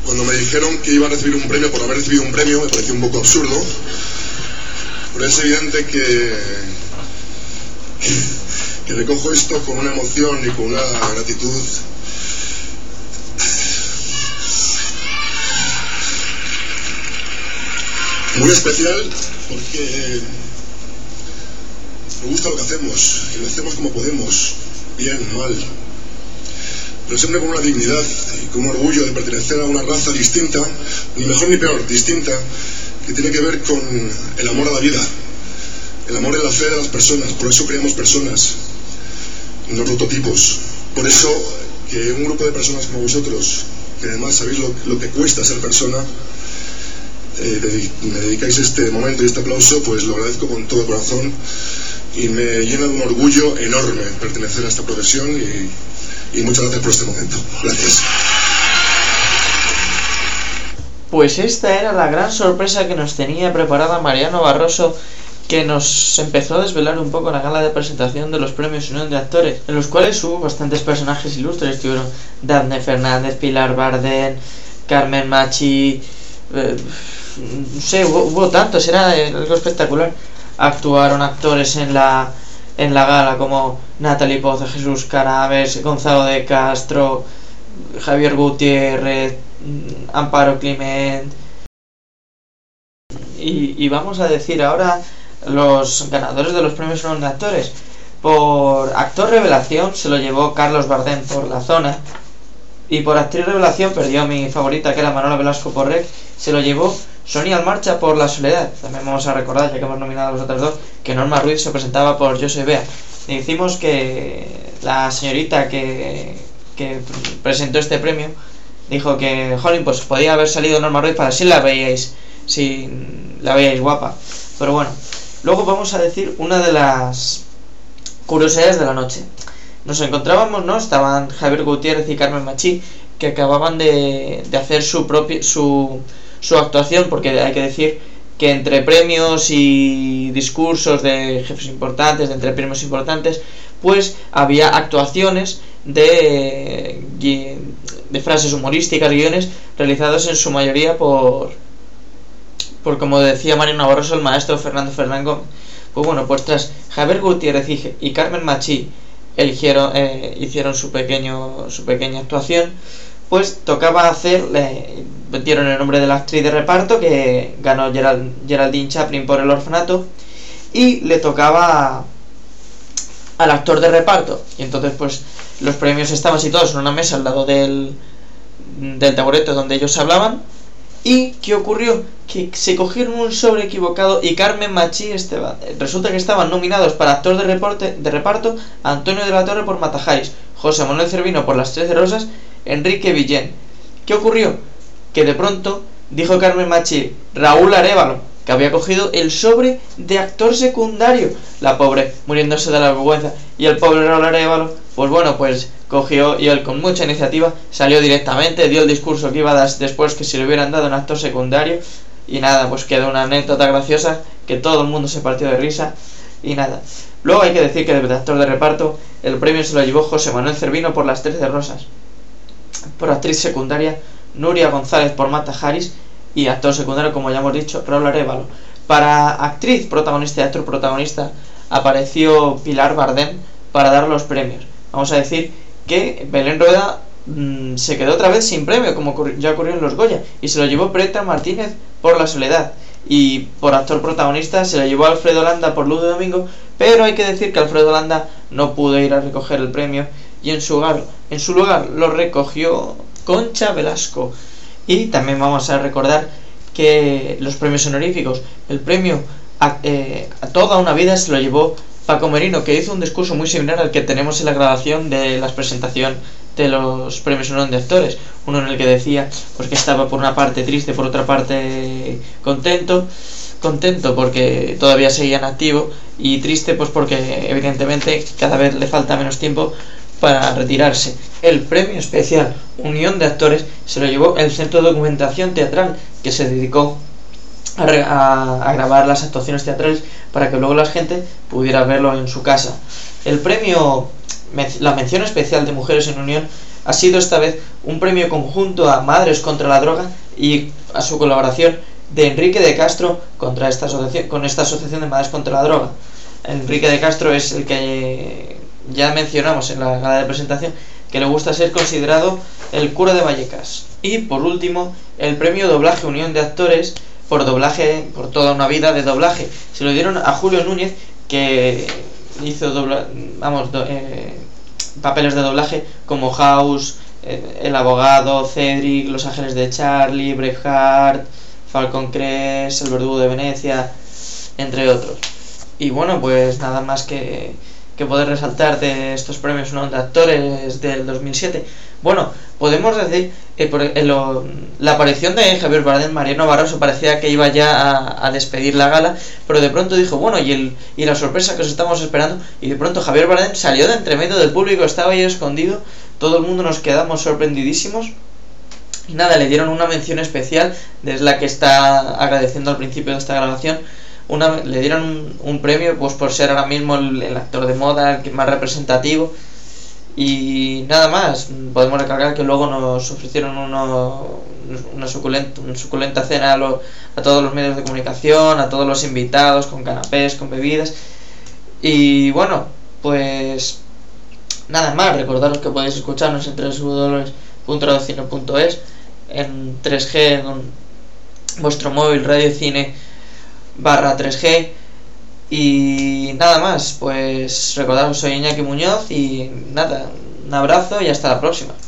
Cuando me dijeron que iba a recibir un premio por haber recibido un premio, me pareció un poco absurdo, pero es evidente que recojo esto con una emoción y con una gratitud muy especial, porque me gusta lo que hacemos, y lo hacemos como podemos, bien, mal, pero siempre con una dignidad y con un orgullo de pertenecer a una raza distinta, ni mejor ni peor, distinta, que tiene que ver con el amor a la vida, el amor y la fe de las personas. Por eso creamos personas, no prototipos. Por eso que un grupo de personas como vosotros, que además sabéis lo que cuesta ser persona, me dedicáis este momento y este aplauso, pues lo agradezco con todo el corazón y me llena de un orgullo enorme pertenecer a esta profesión y muchas gracias por este momento. Gracias. Pues esta era la gran sorpresa que nos tenía preparada Mariano Barroso, que nos empezó a desvelar un poco la gala de presentación de los premios Unión de Actores, en los cuales hubo bastantes personajes ilustres. Estuvieron Dafne Fernández, Pilar Bardem, Carmen Machi, no sé, hubo tantos, era algo espectacular. Actuaron actores en la gala como Natalie Poza, Jesús Caraves, Gonzalo de Castro, Javier Gutiérrez, Amparo Climent. Y vamos a decir ahora los ganadores de los premios Unión de Actores. Por actor revelación se lo llevó Carlos Bardem por La Zona, y por actriz revelación perdió mi favorita, que era Manuela Velasco por Rec. Se lo llevó Sonia Almarcha por La Soledad. También vamos a recordar, ya que hemos nominado a los otros dos, que Norma Ruiz se presentaba por Yo soy Bea. Y decimos que la señorita que presentó este premio dijo que, jolín, pues podía haber salido Norma Ruiz para si la veíais guapa. Pero bueno, luego vamos a decir una de las curiosidades de la noche. Nos encontrábamos, ¿no? Estaban Javier Gutiérrez y Carmen Machi, que acababan de hacer su actuación, porque hay que decir que entre premios y discursos de jefes importantes, de entre premios importantes, pues había actuaciones de frases humorísticas, guiones realizados en su mayoría por como decía Mariano Barroso, el maestro Fernando Fernán Gómez. Pues bueno, pues tras Javier Gutiérrez y Carmen Machi hicieron su pequeña actuación, pues tocaba metieron el nombre de la actriz de reparto, que ganó Geraldine Chaplin por El orfanato, y le tocaba al actor de reparto. Y entonces pues los premios estaban situados en una mesa al lado del taburete donde ellos hablaban. ¿Y qué ocurrió? Que se cogieron un sobre equivocado y Carmen Machi resulta que estaban nominados para actor de reparto Antonio de la Torre por Matajaris, José Manuel Cervino por Las 13 Rosas, Enrique Villén. ¿Qué ocurrió? Que de pronto dijo Carmen Machi Raúl Arévalo, que había cogido el sobre de actor secundario, la pobre muriéndose de la vergüenza, y el pobre Raúl Arévalo, pues bueno, pues cogió, y él con mucha iniciativa salió directamente, dio el discurso que iba a dar después, que si le hubieran dado un actor secundario, y nada, pues quedó una anécdota graciosa que todo el mundo se partió de risa. Y nada, luego hay que decir que de actor de reparto el premio se lo llevó José Manuel Cervino por Las 13 Rosas, por actriz secundaria Nuria González por Matajaris, y actor secundario, como ya hemos dicho, Raúl Arévalo. Para actriz protagonista y actor protagonista apareció Pilar Bardem para dar los premios. Vamos a decir que Belén Rueda se quedó otra vez sin premio, como ya ocurrió en los Goya, y se lo llevó Petra Martínez por La Soledad. Y por actor protagonista se lo llevó Alfredo Landa por Luz de Domingo, pero hay que decir que Alfredo Landa no pudo ir a recoger el premio, y en su lugar lo recogió Concha Velasco. Y también vamos a recordar que los premios honoríficos, el premio a Toda una vida se lo llevó Paco Merino, que hizo un discurso muy similar al que tenemos en la grabación de la presentación de los premios Unión de Actores, uno en el que decía pues que estaba por una parte triste, por otra parte contento porque todavía seguía en activo, y triste pues porque evidentemente cada vez le falta menos tiempo para retirarse. El premio especial Unión de Actores se lo llevó el Centro de Documentación Teatral, que se dedicó a grabar las actuaciones teatrales para que luego la gente pudiera verlo en su casa. El premio, la mención especial de Mujeres en Unión, ha sido esta vez un premio conjunto a Madres contra la Droga y a su colaboración de Enrique de Castro con esta asociación de Madres contra la Droga. Enrique de Castro es el que ya mencionamos en la gala de presentación, que le gusta ser considerado el cura de Vallecas. Y por último, el premio Doblaje Unión de Actores por doblaje, por toda una vida de doblaje, se lo dieron a Julio Núñez, que hizo papeles de doblaje como House, El Abogado, Cedric, Los Ángeles de Charlie, Braveheart, Falcon Crest, El Verdugo de Venecia, entre otros. Y bueno, pues nada más que poder resaltar de estos premios Unión de Actores del 2007. Bueno, podemos decir la aparición de Javier Bardem. Mariano Barroso parecía que iba ya a despedir la gala, pero de pronto dijo, bueno, y la sorpresa que os estamos esperando, y de pronto Javier Bardem salió de entre medio del público, estaba ahí escondido, todo el mundo nos quedamos sorprendidísimos. Y nada, le dieron una mención especial, desde la que está agradeciendo al principio de esta grabación. Le dieron un premio pues por ser ahora mismo el actor de moda, el que más representativo. Y nada más, podemos recalcar que luego nos ofrecieron una suculenta cena a todos los medios de comunicación, a todos los invitados, con canapés, con bebidas. Y bueno, pues nada más, recordaros que podéis escucharnos en www.radiocine.es, en 3G, en vuestro móvil, Radio Cine /3G. Y nada más, pues recordaros, soy Iñaki Muñoz y nada, un abrazo y hasta la próxima.